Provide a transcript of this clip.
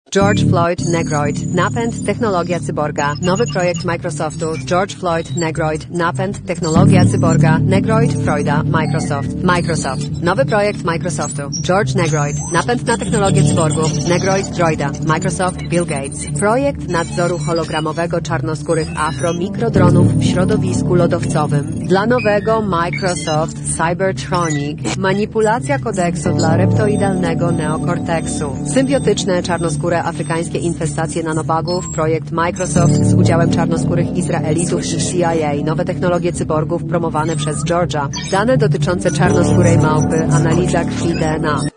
George Floyd Negroid, napęd, technologia cyborga. Nowy projekt Microsoftu. George Floyd Negroid, napęd, technologia cyborga. Negroid, Freuda, Microsoft. Microsoft. Nowy projekt Microsoftu. George Negroid, napęd na technologię cyborgów. Negroid, Droida. Microsoft, Bill Gates. Projekt nadzoru hologramowego czarnoskórych afro-mikrodronów w środowisku lodowcowym. Dla nowego Microsoft Cybertronic. Manipulacja kodeksu dla reptoidalnego neokorteksu. Symbiotyczne czarnoskóre afrykańskie infestacje nanobagów, projekt Microsoft z udziałem czarnoskórych Izraelitów i CIA, nowe technologie cyborgów promowane przez George'a, dane dotyczące czarnoskórej małpy, analiza krwi DNA.